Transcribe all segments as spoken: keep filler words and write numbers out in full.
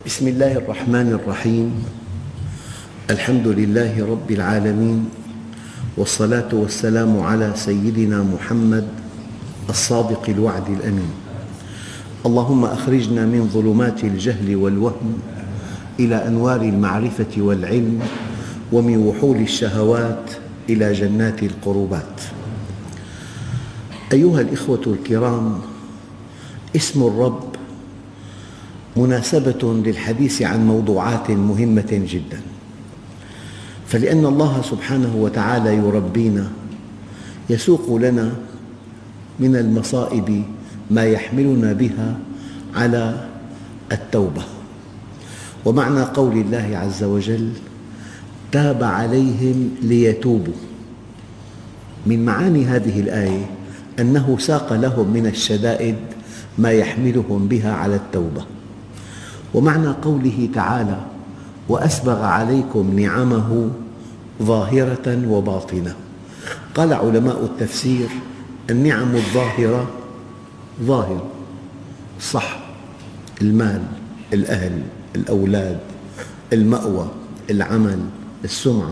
بسم الله الرحمن الرحيم. الحمد لله رب العالمين، والصلاة والسلام على سيدنا محمد الصادق الوعد الأمين. اللهم أخرجنا من ظلمات الجهل والوهم إلى أنوار المعرفة والعلم، ومن وحول الشهوات إلى جنات القربات. أيها الإخوة الكرام، اسم الرب مناسبة للحديث عن موضوعات مهمة جدا، فلأن الله سبحانه وتعالى يربينا يسوق لنا من المصائب ما يحملنا بها على التوبة. ومعنى قول الله عز وجل تاب عليهم ليتوبوا، من معاني هذه الآية أنه ساق لهم من الشدائد ما يحملهم بها على التوبة. ومعنى قوله تعالى وأسبغ عليكم نعمه ظاهرة وباطنة، قال علماء التفسير النعم الظاهرة ظاهر الصحة، المال، الأهل، الأولاد، المأوى، العمل، السمعة،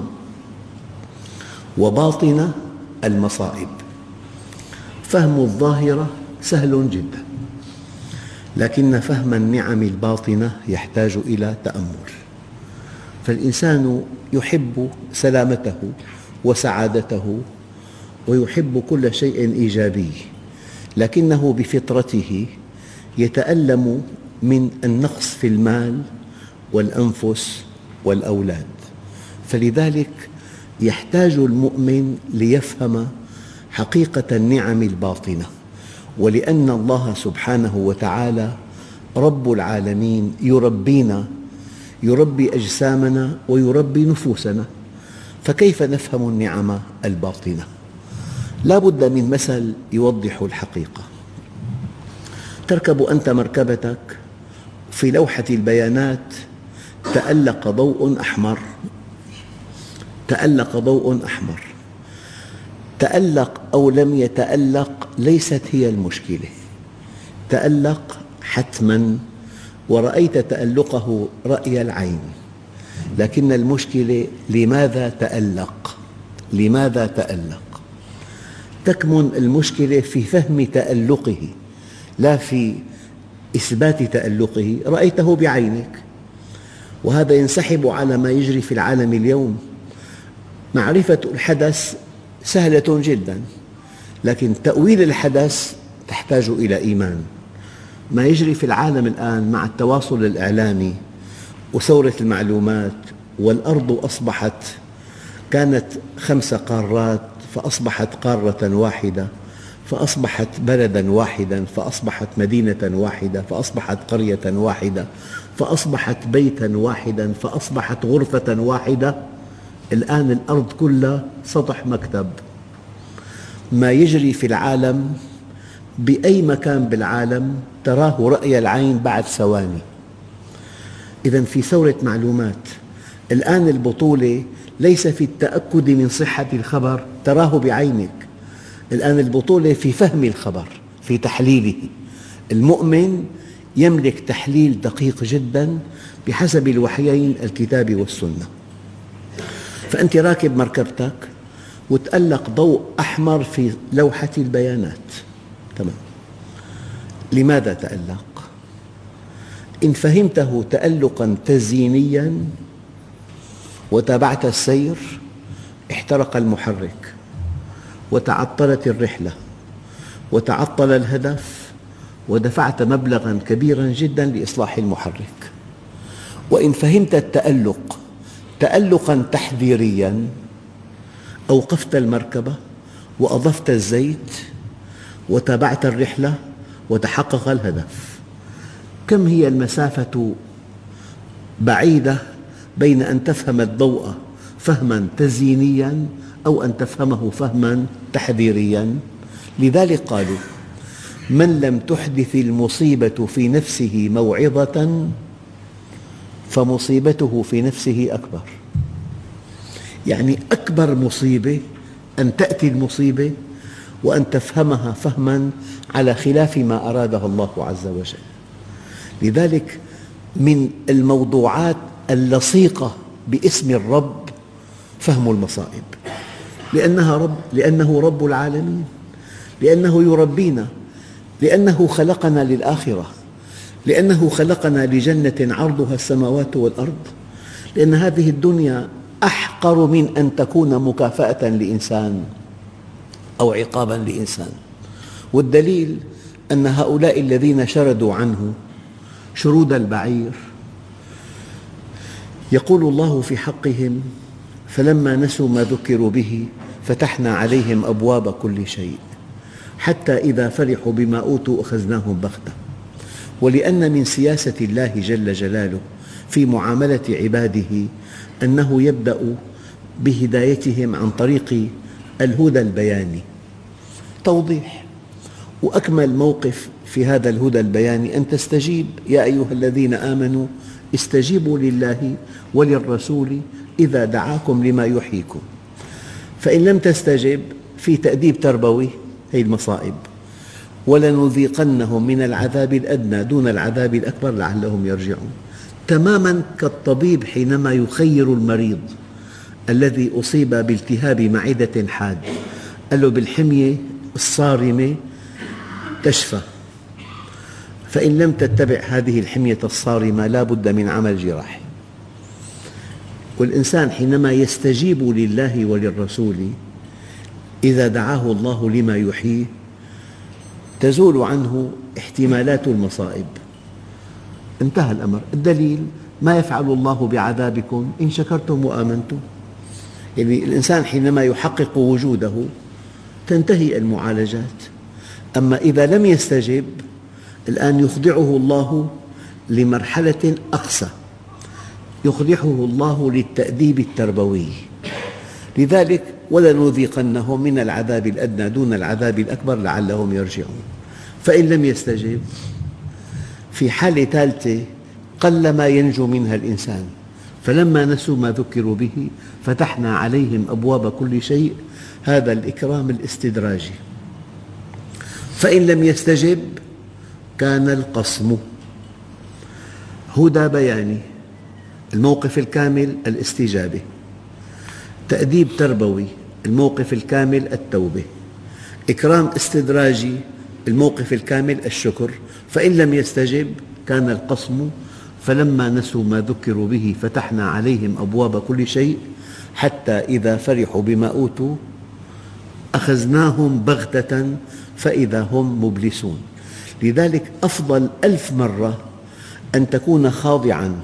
وباطنة المصائب. فهم الظاهرة سهل جدا، لكن فهم النعم الباطنة يحتاج إلى تأمل. فالإنسان يحب سلامته وسعادته ويحب كل شيء إيجابي، لكنه بفطرته يتألم من النقص في المال والأنفس والأولاد. فلذلك يحتاج المؤمن ليفهم حقيقة النعم الباطنة، ولأن الله سبحانه وتعالى رب العالمين يربينا، يربي أجسامنا ويربي نفوسنا، فكيف نفهم النعم الباطنة؟ لا بد من مثل يوضح الحقيقة. تركب أنت مركبتك، في لوحة البيانات تألق ضوء أحمر، تألق ضوء أحمر، تألق أو لم يتألق ليست هي المشكلة، تألق حتماً ورأيت تألقه رأي العين، لكن المشكلة لماذا تألق؟ لماذا تألق؟ تكمن المشكلة في فهم تألقه لا في إثبات تألقه. رأيته بعينك، وهذا ينسحب على ما يجري في العالم اليوم. معرفة الحدث سهلة جدا، لكن تأويل الحدث تحتاج إلى إيمان. ما يجري في العالم الآن مع التواصل الإعلامي وثورة المعلومات، والأرض أصبحت كانت خمس قارات فأصبحت قارة واحدة، فأصبحت بلداً واحداً، فأصبحت مدينة واحدة، فأصبحت قرية واحدة، فأصبحت بيتاً واحداً، فأصبحت غرفة واحدة. الآن الأرض كلها سطح مكتب. ما يجري في العالم بأي مكان بالعالم تراه رأي العين بعد ثواني. إذن في ثورة معلومات. الآن البطولة ليس في التأكد من صحة الخبر، تراه بعينك. الآن البطولة في فهم الخبر، في تحليله. المؤمن يملك تحليل دقيق جدا بحسب الوحيين الكتاب والسنة. فأنت راكب مركبتك وتألق ضوء أحمر في لوحة البيانات، تمام. لماذا تألق؟ إن فهمته تألقاً تزيينياً وتابعت السير احترق المحرك، وتعطلت الرحلة، وتعطل الهدف، ودفعت مبلغاً كبيراً جداً لإصلاح المحرك. وإن فهمت التألق تألقاً تحذيرياً أوقفت المركبة وأضفت الزيت وتابعت الرحلة وتحقق الهدف. كم هي المسافة بعيدة بين أن تفهم الضوء فهماً تزيينياً أو أن تفهمه فهماً تحذيرياً. لذلك قالوا من لم تحدث المصيبة في نفسه موعظة فمصيبته في نفسه أكبر. يعني أكبر مصيبة أن تأتي المصيبة وأن تفهمها فهماً على خلاف ما أراده الله عز وجل. لذلك من الموضوعات اللصيقة باسم الرب فهم المصائب، لأنها رب لأنه رب العالمين، لأنه يربينا، لأنه خلقنا للآخرة، لأنه خلقنا لجنة عرضها السماوات والأرض، لأن هذه الدنيا أحقر من أن تكون مكافأة لإنسان أو عقاباً لإنسان. والدليل أن هؤلاء الذين شردوا عنه شرود البعير يقول الله في حقهم: فلما نسوا ما ذكروا به فتحنا عليهم أبواب كل شيء حتى إذا فرحوا بما أوتوا أخذناهم بغتة. ولأن من سياسة الله جل جلاله في معاملة عباده أنه يبدأ بهدايتهم عن طريق الهدى البياني، توضيح. وأكمل موقف في هذا الهدى البياني أن تستجيب: يا أيها الذين آمنوا استجيبوا لله وللرسول إذا دعاكم لما يحييكم. فإن لم تستجب في تأديب تربوي، هي المصائب. ولنذيقنهم من العذاب الأدنى دون العذاب الأكبر لعلهم يرجعون. تماماً كالطبيب حينما يخير المريض الذي أصيب بالتهاب معدة حاد، قال له: بالحمية الصارمة تشفى، فإن لم تتبع هذه الحمية الصارمة لا بد من عمل جراحي. والإنسان حينما يستجيب لله وللرسول إذا دعاه الله لما يحييه تزول عنه احتمالات المصائب، انتهى الأمر. الدليل: ما يفعل الله بعذابكم إن شكرتم وآمنتم. يعني الإنسان حينما يحقق وجوده تنتهي المعالجات. أما إذا لم يستجب الآن يخضعه الله لمرحلة أقصى، يخضعه الله للتأديب التربوي. لذلك: ولنذيقنهم من العذاب الأدنى دون العذاب الأكبر لعلهم يرجعون. فإن لم يستجب في حالة ثالثة قلما ينجو منها الإنسان: فلما نسوا ما ذكروا به فتحنا عليهم أبواب كل شيء. هذا الإكرام الاستدراجي. فإن لم يستجب كان القصم. هدى بياني، الموقف الكامل الاستجابة. تأديب تربوي، الموقف الكامل التوبة. إكرام استدراجي، الموقف الكامل الشكر. فإن لم يستجب كان القصم. فلما نسوا ما ذكروا به فتحنا عليهم أبواب كل شيء حتى إذا فرحوا بما أوتوا أخذناهم بغتة فإذا هم مبلسون. لذلك أفضل ألف مرة أن تكون خاضعاً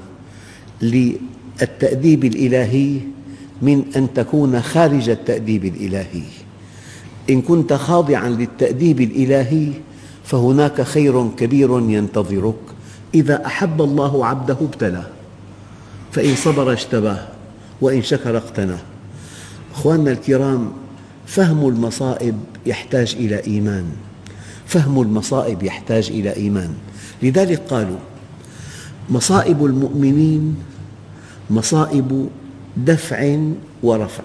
للتأديب الإلهي من أن تكون خارج التأديب الإلهي. إن كنت خاضعاً للتأديب الإلهي فهناك خير كبير ينتظرك. إذا أحب الله عبده ابتلاه، فإن صبر اجتباه وإن شكر اقتناه. أخواننا الكرام، فهم المصائب يحتاج إلى إيمان، فهم المصائب يحتاج إلى إيمان. لذلك قالوا: مصائب المؤمنين مصائب دفع ورفع.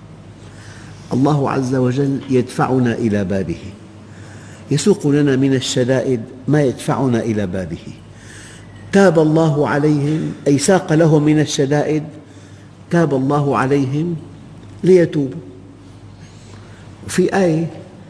الله عز وجل يدفعنا إلى بابه، يسوق لنا من الشدائد ما يدفعنا إلى بابه. تاب الله عليهم، أي ساق لهم من الشدائد، تاب الله عليهم ليتوبوا. وفي آية: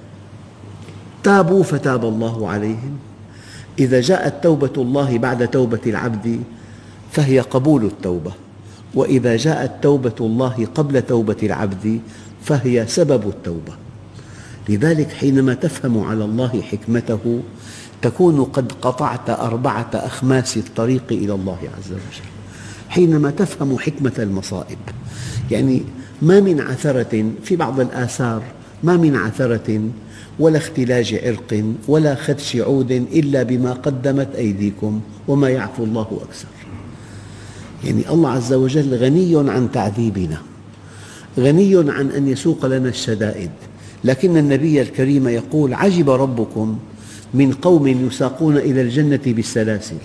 تابوا فتاب الله عليهم. إذا جاءت توبة الله بعد توبة العبد فهي قبول التوبة، وإذا جاءت توبة الله قبل توبة العبد فهي سبب التوبة. لذلك حينما تفهم على الله حكمته تكون قد قطعت أربعة أخماس الطريق إلى الله عز وجل. حينما تفهم حكمة المصائب، يعني ما من عثرة في بعض الآثار، ما من عثرة ولا اختلاج عرق ولا خدش عود إلا بما قدمت أيديكم وما يعفو الله أكثر. يعني الله عز وجل غني عن تعذيبنا، غني عن أن يسوق لنا الشدائد. لكن النبي الكريم يقول: عجب ربكم من قوم يساقون إلى الجنة بالسلاسل.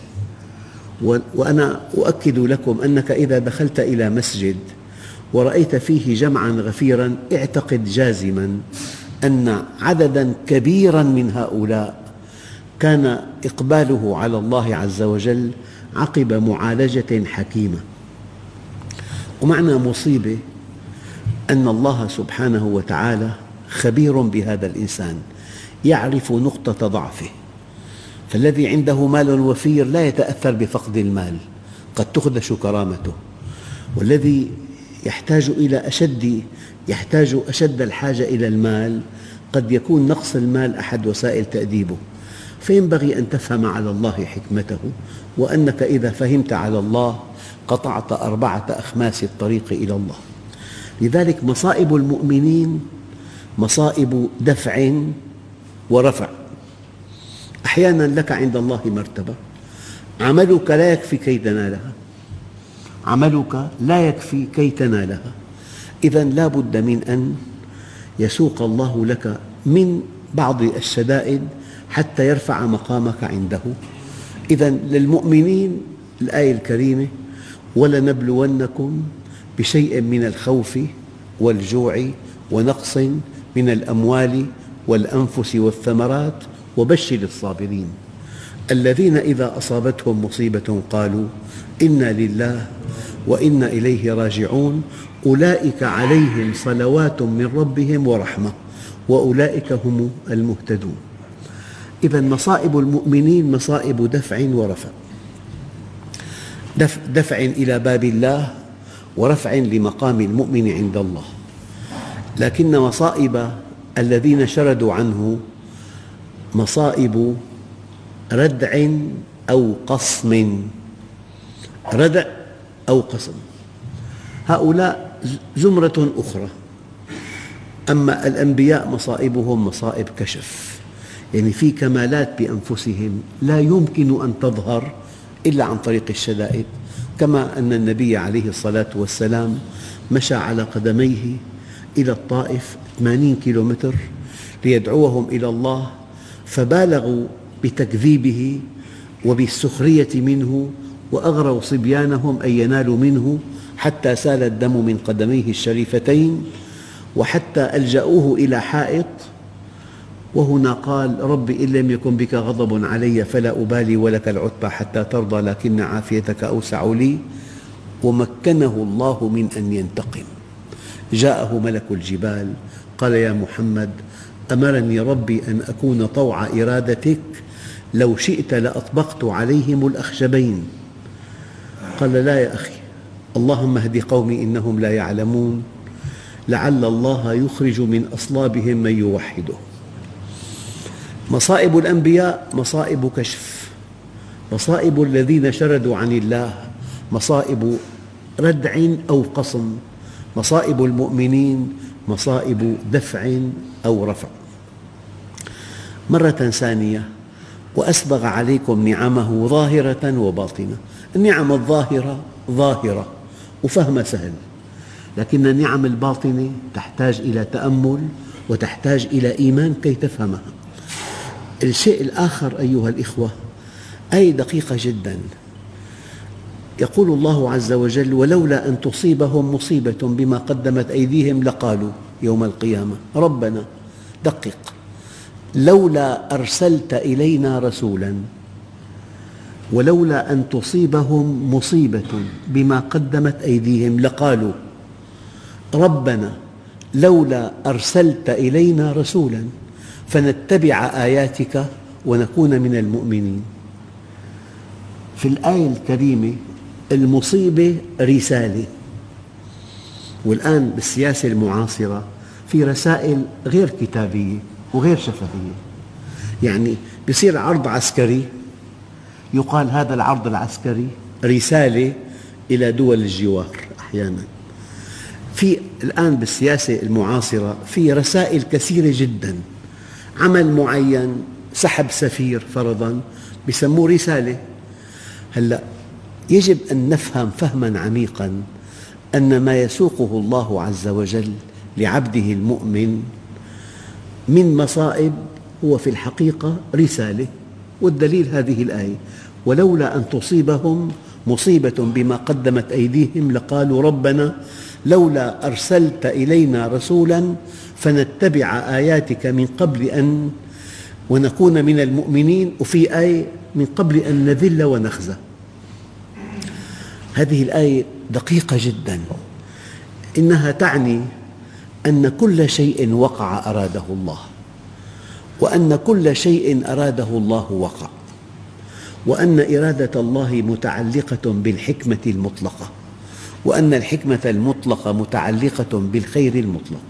وأنا أؤكد لكم أنك إذا دخلت إلى مسجد ورأيت فيه جمعاً غفيراً اعتقد جازماً أن عدداً كبيراً من هؤلاء كان إقباله على الله عز وجل عقب معالجة حكيمة. ومعنى مصيبة أن الله سبحانه وتعالى خبير بهذا الإنسان، يعرف نقطة ضعفه، فالذي عنده مال وفير لا يتأثر بفقد المال، قد تخدش كرامته، والذي يحتاج إلى أشد يحتاج أشد الحاجة إلى المال قد يكون نقص المال أحد وسائل تأديبه، فينبغي أن تفهم على الله حكمته، وأنك إذا فهمت على الله قطعت أربعة أخماس الطريق إلى الله. لذلك مصائب المؤمنين مصائب دفع ورفع. أحياناً لك عند الله مرتبة عملك لا يكفي كي تنالها، عملك لا يكفي كي تنالها، إذن لا بد من أن يسوق الله لك من بعض الشدائد حتى يرفع مقامك عنده. إذن للمؤمنين الآية الكريمة: ولنبلونكم بشيء من الخوف والجوع ونقص من الأموال والأنفس والثمرات وبشر الصابرين الذين إذا أصابتهم مصيبة قالوا إنا لله وإنا إليه راجعون أولئك عليهم صلوات من ربهم ورحمة وأولئك هم المهتدون. إذن مصائب المؤمنين مصائب دفع ورفع، دفع إلى باب الله ورفع لمقام المؤمن عند الله. لكن مصائب الذين شردوا عنه مصائب ردع أو قصم، ردع أو قصم، هؤلاء زمرة أخرى. أما الأنبياء مصائبهم مصائب كشف، يعني في كمالات بأنفسهم لا يمكن أن تظهر إلا عن طريق الشدائد، كما أن النبي عليه الصلاة والسلام مشى على قدميه إلى الطائف ثمانين كيلومتر ليدعوهم إلى الله، فبالغوا بتكذيبه وبالسخرية منه وأغروا صبيانهم أن ينالوا منه حتى سال الدم من قدميه الشريفتين، وحتى ألجأوه إلى حائط، وهنا قال: رب إن لم يكن بك غضب علي فلا أبالي ولك العتبى حتى ترضى لكن عافيتك أوسع لي. ومكنه الله من أن ينتقم. جاءه ملك الجبال قال: يا محمد أمرني ربي أن أكون طوع إرادتك، لو شئت لأطبقت عليهم الأخشبين. قال: لا يا أخي، اللهم اهد قومي إنهم لا يعلمون، لعل الله يخرج من أصلابهم من يوحده. مصائب الأنبياء مصائب كشف، مصائب الذين شردوا عن الله مصائب ردع أو قصم، مصائب المؤمنين مصائب دفع أو رفع. مرة ثانية: وأسبغ عليكم نعمه ظاهرة وباطنة. النعم الظاهرة ظاهرة وفهم سهل، لكن النعم الباطنة تحتاج إلى تأمل وتحتاج إلى إيمان كي تفهمها. الشيء الآخر أيها الإخوة آية دقيقة جدا، يقول الله عز وجل: ولولا أن تصيبهم مصيبة بما قدمت أيديهم لقالوا يوم القيامة ربنا، دقق، لولا أرسلت إلينا رسولا، ولولا أن تصيبهم مصيبة بما قدمت أيديهم لقالوا ربنا لولا أرسلت إلينا رسولا فنتبع آياتك ونكون من المؤمنين. في الآية الكريمة المصيبة رسالة، والآن بالسياسة المعاصرة في رسائل غير كتابية وغير شفهية، يعني يصير عرض عسكري يقال هذا العرض العسكري رسالة إلى دول الجوار. أحياناً في الآن بالسياسة المعاصرة في رسائل كثيرة جداً، عمل معين، سحب سفير فرضاً، يسموه رسالة. هلأ يجب أن نفهم فهماً عميقاً أن ما يسوقه الله عز وجل لعبده المؤمن من مصائب هو في الحقيقة رسالة، والدليل هذه الآية: ولولا أن تصيبهم مصيبة بما قدمت أيديهم لقالوا ربنا لولا أرسلت إلينا رسولا فنتبع آياتك من قبل أن ونكون من المؤمنين، وفي آية من قبل أن نذل ونخزى. هذه الآية دقيقة جدا، إنها تعني أن كل شيء وقع أراده الله، وأن كل شيء أراده الله وقع، وأن إرادة الله متعلقة بالحكمة المطلقة، وأن الحكمة المطلقة متعلقة بالخير المطلق.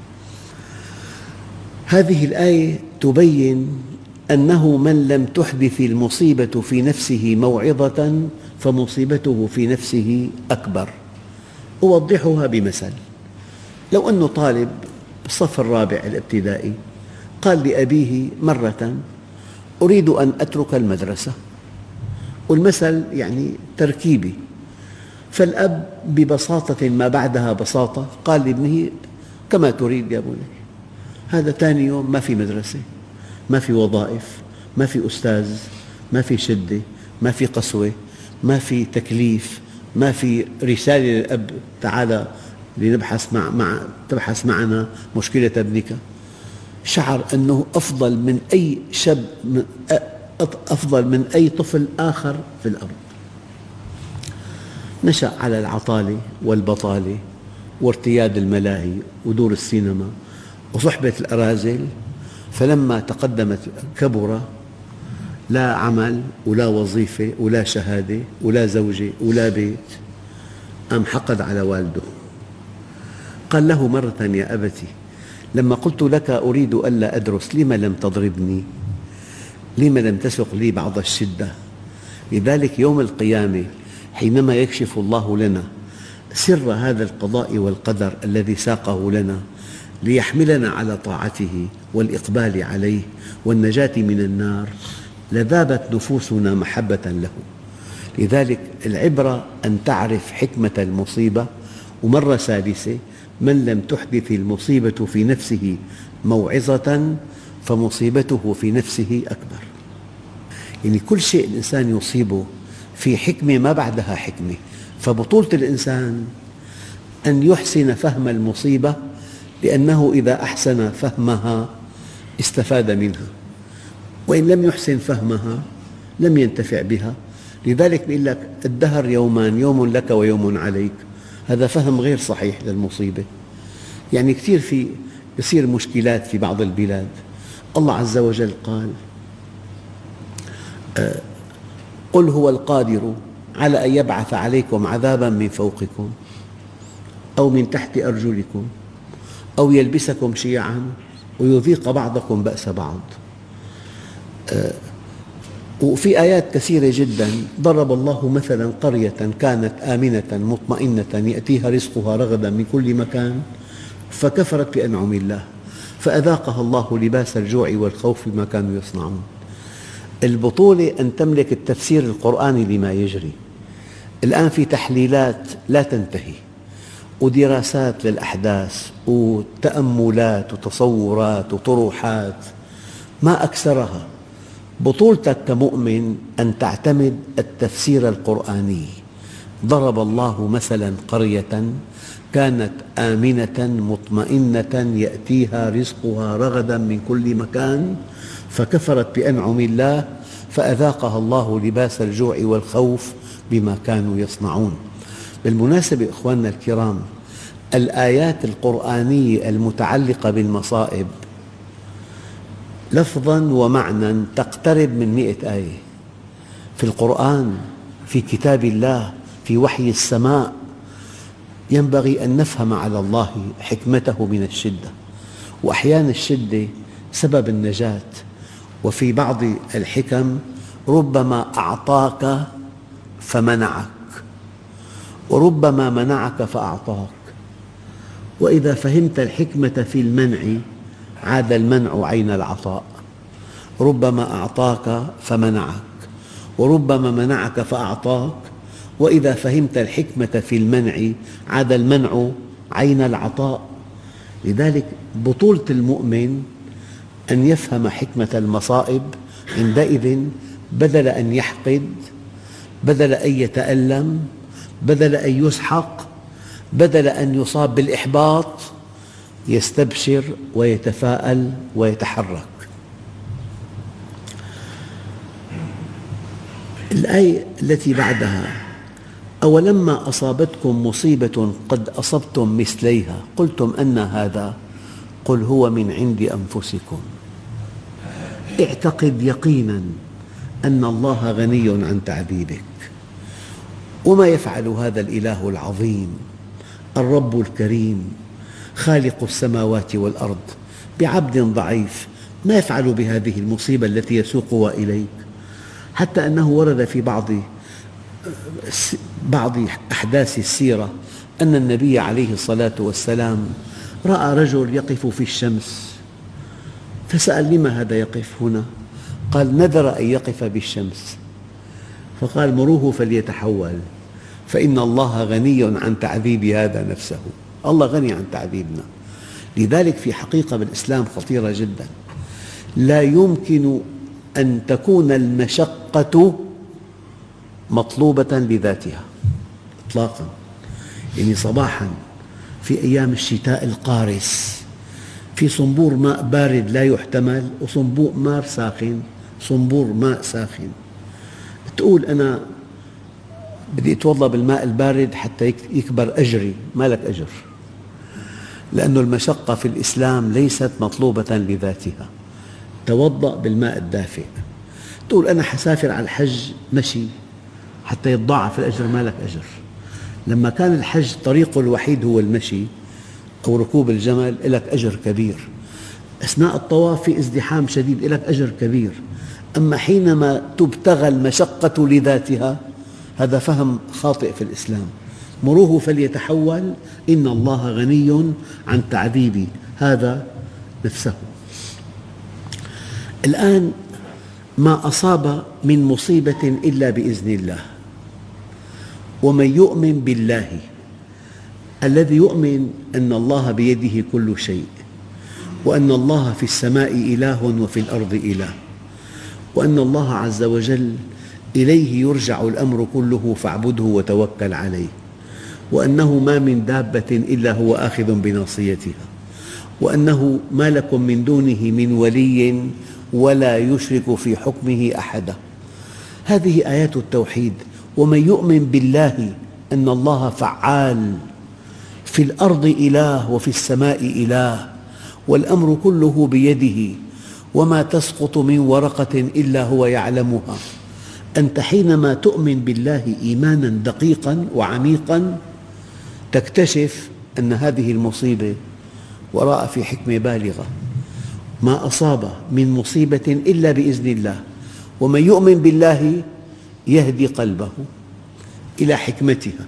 هذه الآية تبين أنه من لم تحدث المصيبة في نفسه موعظة فمصيبته في نفسه أكبر. أوضحها بمثل. لو أن طالب بالصف الرابع الابتدائي قال لأبيه مرة: أريد أن أترك المدرسة، والمثل يعني تركيبي، فالأب ببساطة ما بعدها بساطة قال لابنه: كما تريد يا بني. هذا ثاني يوم ما في مدرسة، ما في وظائف، ما في أستاذ، ما في شدة، ما في قسوة، ما في تكليف، ما في رسالة للأب: تعال لنبحث مع مع تبحث معنا مشكلة ابنك. شعر أنه أفضل من أي شاب، أفضل من أي طفل آخر في الأرض. نشأ على العطالة والبطالة وارتياد الملاهي ودور السينما وصحبة الأراذل، فلما تقدمت كبر، لا عمل ولا وظيفة ولا شهادة ولا زوجة ولا بيت، قام حقد على والده. قال له مرة: يا أبتي، لما قلت لك أريد ألا أدرس لم لم تضربني؟ لم لم تسق لي بعض الشدة؟ لذلك يوم القيامة حينما يكشف الله لنا سر هذا القضاء والقدر الذي ساقه لنا ليحملنا على طاعته والإقبال عليه والنجاة من النار، لذابت نفوسنا محبة له. لذلك العبرة أن تعرف حكمة المصيبة. ومرة ثالثة: من لم تحدث المصيبة في نفسه موعظة فمصيبته في نفسه أكبر. يعني كل شيء الإنسان يصيبه في حكمة ما بعدها حكمة. فبطولة الإنسان أن يحسن فهم المصيبة، لأنه إذا أحسن فهمها استفاد منها، وإن لم يحسن فهمها لم ينتفع بها. لذلك يقول لك: الدهر يومان، يوم لك ويوم عليك. هذا فهم غير صحيح للمصيبة. يعني كثير في يصير مشكلات في بعض البلاد. الله عز وجل قال: قل هو القادر على أن يبعث عليكم عذابا من فوقكم أو من تحت أرجلكم أو يلبسكم شيعا ويذيق بعضكم بأس بعض. وفي آيات كثيرة جدا ضرب الله مثلا قرية كانت آمنة مطمئنة يأتيها رزقها رغدا من كل مكان فكفرت بأنعم الله فأذاقها الله لباس الجوع والخوف بما كانوا يصنعون. البطولة أن تملك التفسير القرآني لما يجري. الآن في تحليلات لا تنتهي ودراسات للأحداث وتأملات وتصورات وطروحات ما أكثرها. بطولتك كمؤمن أن تعتمد التفسير القرآني. ضرب الله مثلا قرية كانت آمنة مطمئنة يأتيها رزقها رغدا من كل مكان فكفرت بأنعم الله فأذاقها الله لباس الجوع والخوف بما كانوا يصنعون. بالمناسبة إخواننا الكرام، الآيات القرآنية المتعلقة بالمصائب لفظاً ومعنى تقترب من مئة آية في القرآن، في كتاب الله، في وحي السماء. ينبغي أن نفهم على الله حكمته من الشدة، وأحيانا الشدة سبب النجاة. وفي بعض الحكم ربما أعطاك فمنعك، وربما منعك فأعطاك. وإذا فهمت الحكمة في المنع عاد المنع عين العطاء. ربما أعطاك فمنعك، وربما منعك فأعطاك. وإذا فهمت الحكمة في المنع عاد المنع عين العطاء. لذلك بطولة المؤمن أن يفهم حكمة المصائب. عندئذ بدل أن يحقد، بدل أن يتألم، بدل أن يسحق، بدل أن يصاب بالإحباط، يستبشر ويتفاءل ويتحرك. الآية التي بعدها: أولما أصابتكم مصيبة قد أصبتم مثليها قلتم أنى هذا قل هو من عند أنفسكم اعتقد يقينا أن الله غني عن تعذيبك. وما يفعل هذا الإله العظيم الرب الكريم خالق السماوات والأرض بعبد ضعيف؟ ما يفعل بهذه المصيبة التي يسوقها إليك؟ حتى أنه ورد في بعض بعض أحداث السيرة أن النبي عليه الصلاة والسلام رأى رجل يقف في الشمس فسأل: لما هذا يقف هنا؟ قال: نذر أن يقف بالشمس. فقال: مروه فليتحول فإن الله غني عن تعذيب هذا نفسه. الله غني عن تعذيبنا. لذلك في حقيقة بالإسلام خطيرة جدا، لا يمكن أن تكون المشقة مطلوبة لذاتها إطلاقاً. يعني صباحاً في أيام الشتاء القارس في صنبور ماء بارد لا يحتمل وصنبور ماء ساخن صنبور ماء ساخن، تقول أنا بدي أتوضأ بالماء البارد حتى يكبر أجري. ما لك أجر، لأن المشقة في الإسلام ليست مطلوبة لذاتها. توضأ بالماء الدافئ. تقول أنا حسافر على الحج مشي حتى يتضاعف الأجر. ما لك أجر. لما كان الحج طريقه الوحيد هو المشي أو ركوب الجمل لك أجر كبير. أثناء الطواف في ازدحام شديد لك أجر كبير. أما حينما تبتغى المشقة لذاتها هذا فهم خاطئ في الإسلام. مروه فليتحول إن الله غني عن تعذيب هذا نفسه. الآن ما أصاب من مصيبة إلا بإذن الله. ومن يؤمن بالله، الذي يؤمن أن الله بيده كل شيء، وأن الله في السماء إله وفي الأرض إله، وأن الله عز وجل إليه يرجع الأمر كله فاعبده وتوكل عليه، وأنه ما من دابة إلا هو آخذ بناصيتها، وأنه ما لكم من دونه من ولي ولا يشرك في حكمه أحدا. هذه آيات التوحيد. ومن يؤمن بالله أن الله فعال، في الأرض إله وفي السماء إله، والأمر كله بيده، وما تسقط من ورقة إلا هو يعلمها. أنت حينما تؤمن بالله إيمانا دقيقا وعميقا تكتشف أن هذه المصيبة وراء في حكمة بالغة. ما أصاب من مصيبة إلا بإذن الله. ومن يؤمن بالله يهدي قلبه إلى حكمتها.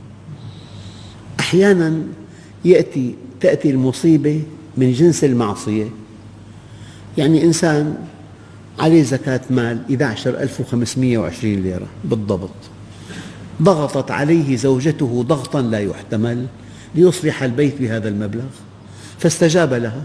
أحياناً يأتي تأتي المصيبة من جنس المعصية. يعني إنسان عليه زكاة مال إحدى عشرة ألف وخمسمئة وعشرين ليرة بالضبط، ضغطت عليه زوجته ضغطاً لا يحتمل ليصلح البيت بهذا المبلغ، فاستجاب لها.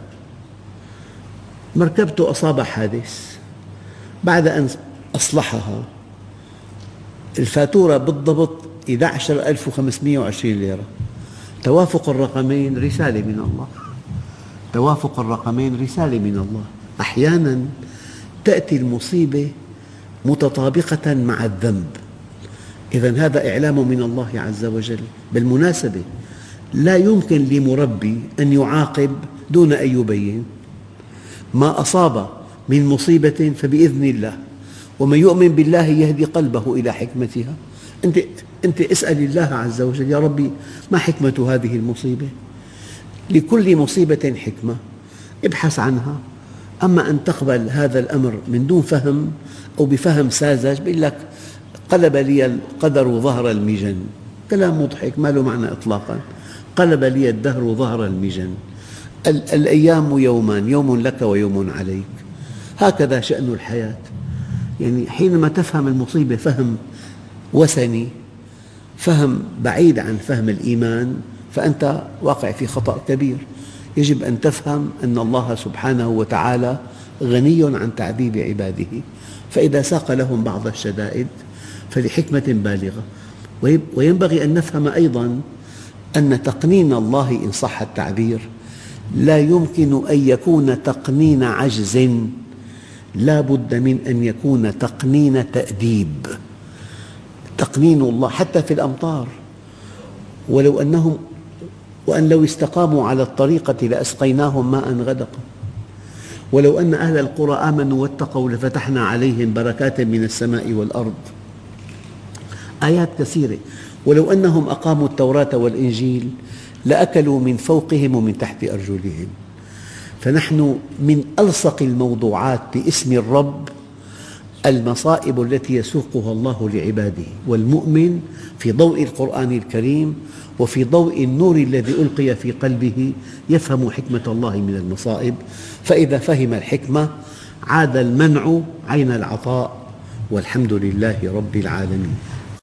مركبته أصاب حادث، بعد أن أصلحها الفاتورة بالضبط إحدى عشرة ألف وخمسمئة وعشرين ليرة. توافق الرقمين رسالة من الله. توافق الرقمين رسالة من الله. أحياناً تأتي المصيبة متطابقة مع الذنب. إذن هذا إعلام من الله عز وجل. بالمناسبة لا يمكن لمربي أن يعاقب دون أن يبين. ما أصاب من مصيبة فبإذن الله. ومن يؤمن بالله يهدي قلبه إلى حكمتها. أنت, أنت اسأل الله عز وجل: يا ربي ما حكمة هذه المصيبة؟ لكل مصيبة حكمة، ابحث عنها. أما أن تقبل هذا الأمر من دون فهم أو بفهم ساذج، بيقول لك قلب لي القدر ظهر المجن. كلام مضحك ما له معنى إطلاقا. قلب لي الدهر ظهر المجن. الأيام يومان، يوم لك ويوم عليك. هكذا شأن الحياة. يعني حينما تفهم المصيبة فهم وثني، فهم بعيد عن فهم الإيمان، فأنت واقع في خطأ كبير. يجب أن تفهم أن الله سبحانه وتعالى غني عن تعذيب عباده، فإذا ساق لهم بعض الشدائد فلحكمة بالغة. وينبغي أن نفهم أيضاً أن تقنين الله إن صح التعبير لا يمكن أن يكون تقنين عجز، لا بد من أن يكون تقنين تأديب. تقنين الله حتى في الأمطار. ولو أنهم وأن لو استقاموا على الطريقة لأسقيناهم ماء غدقا. ولو أن أهل القرى آمنوا واتقوا لفتحنا عليهم بركات من السماء والأرض. آيات كثيرة. ولو أنهم أقاموا التوراة والإنجيل لأكلوا من فوقهم ومن تحت أرجلهم. فنحن من ألصق الموضوعات باسم الرب المصائب التي يسوقها الله لعباده، والمؤمن في ضوء القرآن الكريم وفي ضوء النور الذي ألقي في قلبه يفهم حكمة الله من المصائب. فإذا فهم الحكمة عاد المنع عين العطاء، والحمد لله رب العالمين.